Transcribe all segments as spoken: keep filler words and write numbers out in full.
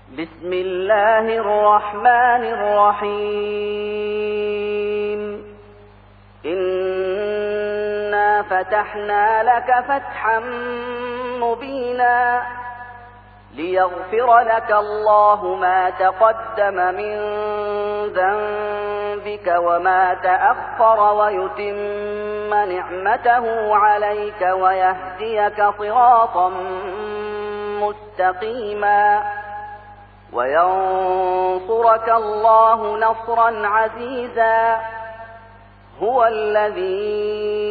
بسم الله الرحمن الرحيم إنا فتحنا لك فتحا مبينا ليغفر لك الله ما تقدم من ذنبك وما تأخر ويتم نعمته عليك ويهديك صراطا مستقيما وينصرك الله نصرا عزيزا هو الذي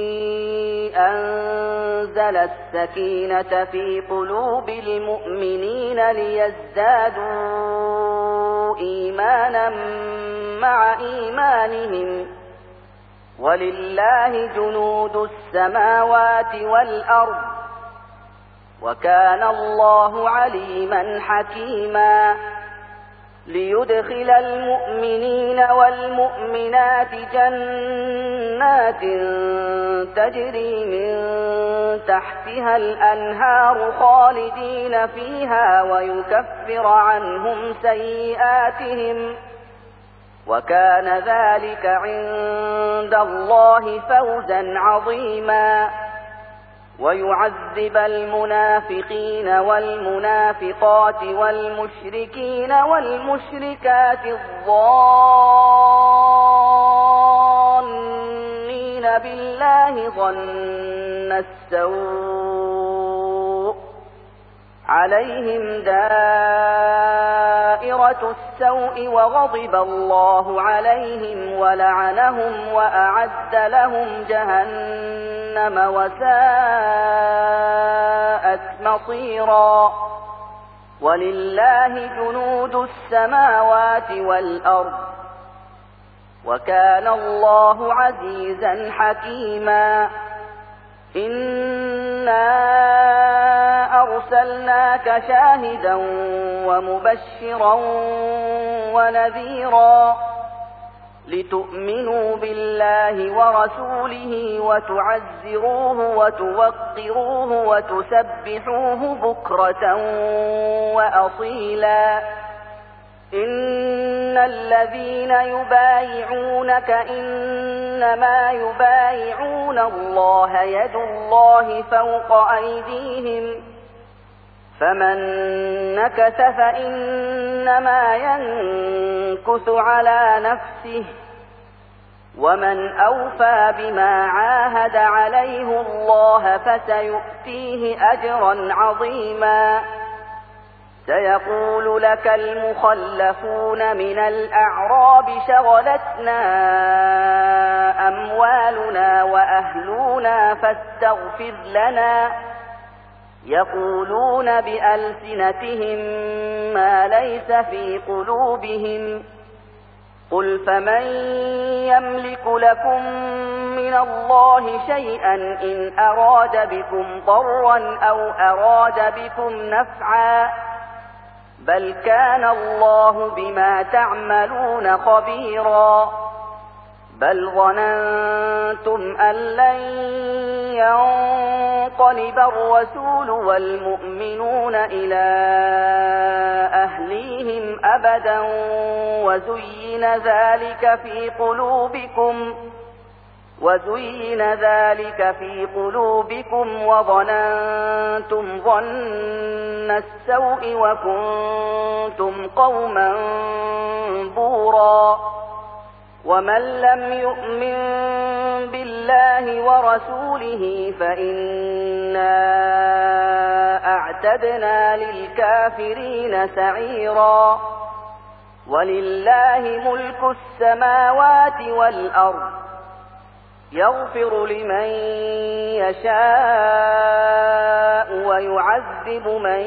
أنزل السكينة في قلوب المؤمنين ليزدادوا إيمانا مع إيمانهم ولله جنود السماوات والأرض وكان الله عليما حكيما ليدخل المؤمنين والمؤمنات جنات تجري من تحتها الأنهار خالدين فيها ويكفر عنهم سيئاتهم وكان ذلك عند الله فوزا عظيما ويعذب المنافقين والمنافقات والمشركين والمشركات الظانين بالله ظن السوء عليهم دائرة السوء وغضب الله عليهم ولعنهم وأعد لهم جهنم وساءت مصيرا ولله جنود السماوات والأرض وكان الله عزيزا حكيما إنا أرسلناك شاهدا ومبشرا ونذيرا لتؤمنوا بالله ورسوله وتعزروه وتوقروه وتسبحوه بكرة وأصيلا إن الذين يبايعونك إنما يبايعون الله يد الله فوق أيديهم فمن نكث فإنما ينكث على نفسه ومن أوفى بما عاهد عليه الله فسيؤتيه أجرا عظيما سيقول لك المخلفون من الأعراب شغلتنا أموالنا وأهلنا فاستغفر لنا يقولون بألسنتهم ما ليس في قلوبهم قل فمن يملك لكم من الله شيئا إن أراد بكم ضرا أو أراد بكم نفعا بل كان الله بما تعملون خبيرا بل ظننتم أن لن ينقلب الرسول والمؤمنون إلى أهليهم أبدا وزين ذلك في قلوبكم وزين ذلك في قلوبكم وظننتم ظن السوء وكنتم قوما بورا ومن لم يؤمن بالله ورسوله فإنا أعتدنا للكافرين سعيرا ولله ملك السماوات والأرض يغفر لمن يشاء ويعذب من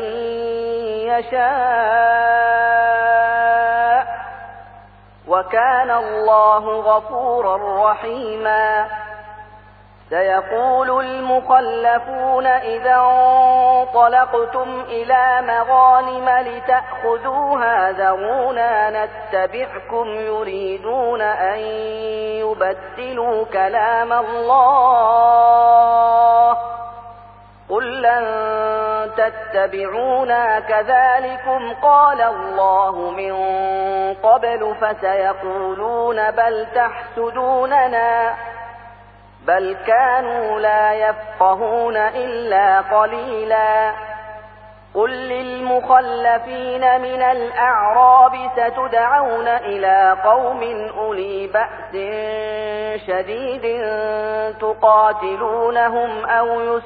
يشاء وكان الله غفورا رحيما سيقول المخلفون إذا انطلقتم إلى مغانم لتأخذوها ذرونا نتبعكم يريدون أن يبدلوا كلام الله قل لن تتبعونا كذلكم قال الله من قبل فسيقولون بل تحسدوننا بل كانوا لا يفقهون إلا قليلا قل للمخلفين من الأعراب ستدعون إلى قوم أولي بأس شديد تقاتلونهم أو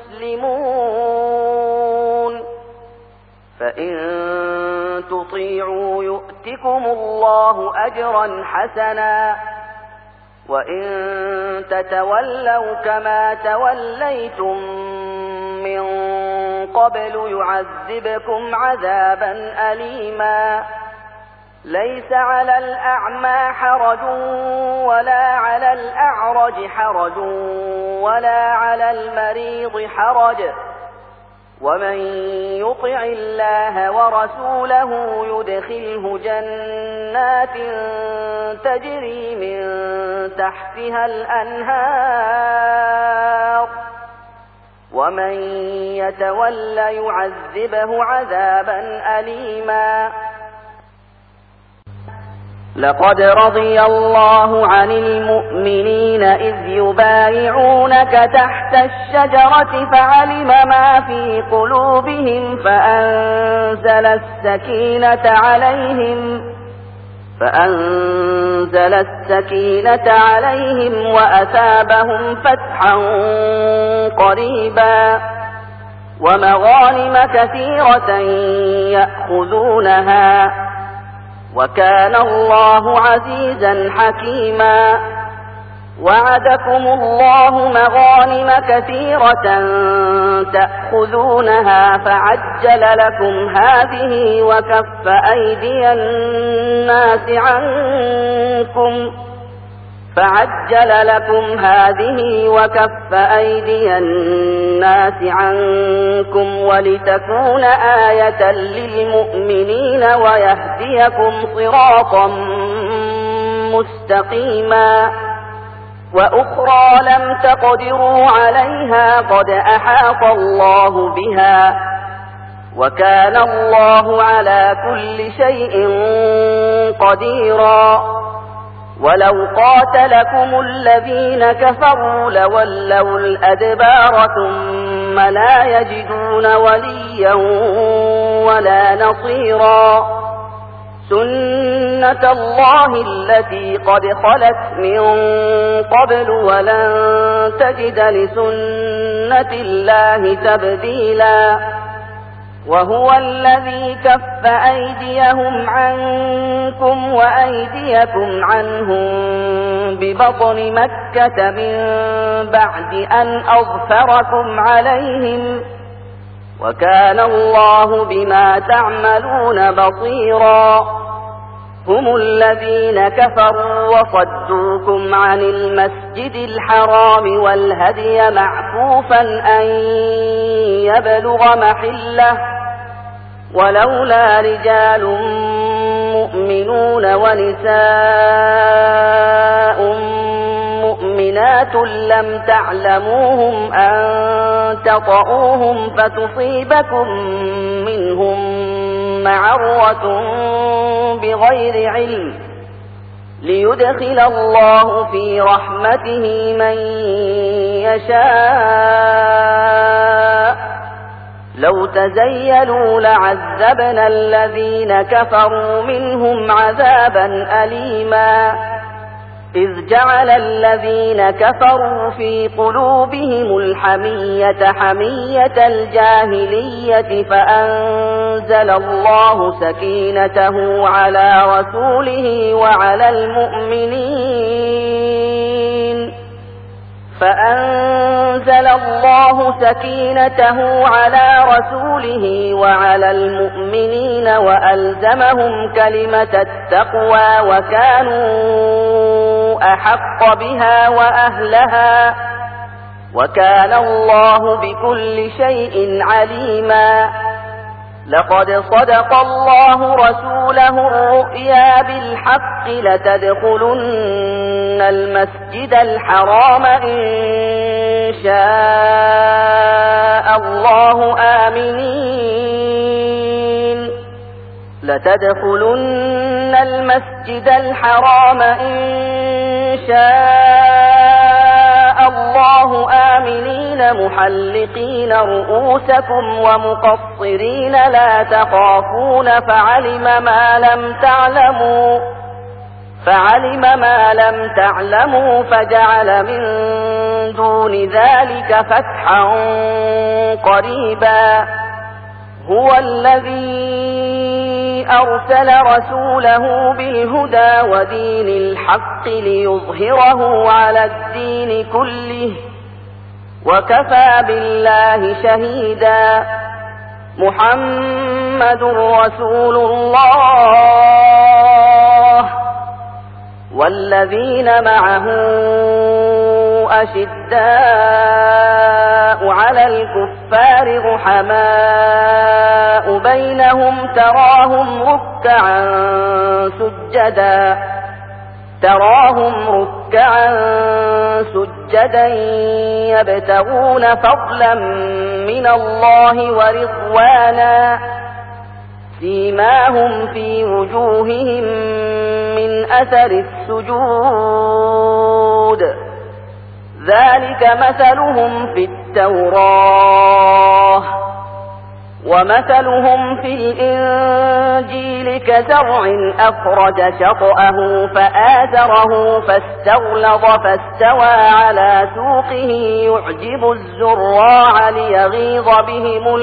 يسلمون فإن تطيعوا يؤتكم الله أجرا حسنا وإن تتولوا كما توليتم من قبل يعذبكم عذابا أليما ليس على الأعمى حرج ولا على الأعرج حرج ولا على المريض حرج ومن يطع الله ورسوله يدخله جنات تجري من تحتها الأنهار ومن يتول يعذبه عذابا أليما لقد رضي الله عن المؤمنين إذ يبايعونك تحت الشجرة فعلم ما في قلوبهم فأنزل السكينة عليهم فأنزل السكينة عليهم وأثابهم فتحا قريبا ومغانم كثيرة يأخذونها وكان الله عزيزا حكيما وعدكم الله مغانم كثيرة تأخذونها فعجل لكم هذه وكف أيدي الناس عنكم فعجل لكم هذه وكف أيدي الناس عنكم ولتكون آية للمؤمنين ويهديكم صراطا مستقيما وأخرى لم تقدروا عليها قد أحاط الله بها وكان الله على كل شيء قديرا ولو قاتلكم الذين كفروا لولوا الأدبار ثم لا يجدون وليا ولا نصيرا سنة الله التي قد خلت من قبل ولن تجد لسنة الله تبديلا وهو الذي كف أيديهم عنكم وأيديكم عنهم ببطن مكة من بعد أن أظفركم عليهم وكان الله بما تعملون بصيرا هم الذين كفروا وصدوكم عن المسجد الحرام والهدي معكوفا أن يبلغ محله ولولا رجال مؤمنون ونساء مؤمنات لم تعلموهم أن تطؤوهم فتصيبكم منهم معرة بغير علم ليدخل الله في رحمته من يشاء لو تزيلوا لعذبنا الذين كفروا منهم عذابا أليما إذ جعل الذين كفروا في قلوبهم الحمية حمية الجاهلية فأنزل الله سكينته على رسوله وعلى المؤمنين فأنزل الله سكينته على رسوله وعلى المؤمنين وألزمهم كلمة التقوى وكانوا أحق بها وأهلها وكان الله بكل شيء عليما لقد صدق الله رسوله الرؤيا بالحق لتدخلن المسجد الحرام إن شاء الله آمنين لتدخلن المسجد الحرام إن شاء الله آمنين محلقين رؤوسكم ومقصرين لا تخافون فعلم ما لم تعلموا فعلم ما لم تعلموا فجعل من دون ذلك فتحا قريبا هو الذي أرسل رسوله بالهدى ودين الحق ليظهره على الدين كله وكفى بالله شهيدا محمد رسول الله والذين معه أشداء على الكفار رحماء بينهم تراهم ركعا سجدا تراهم ركعا سجدا يبتغون فضلا من الله ورضوانا سيماهم في وجوههم من أثر السجود ذلك مثلهم في التوراة ومثلهم في الإنجيل كزرع أخرج شطأه فآزره فاستغلظ فاستوى على سوقه يعجب الزراع ليغيظ بهم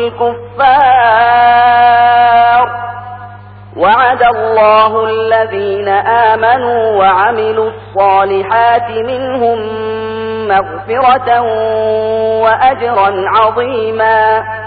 الكفار وعد الله الذين آمنوا وعملوا الصالحات منهم مغفرة وأجرا عظيما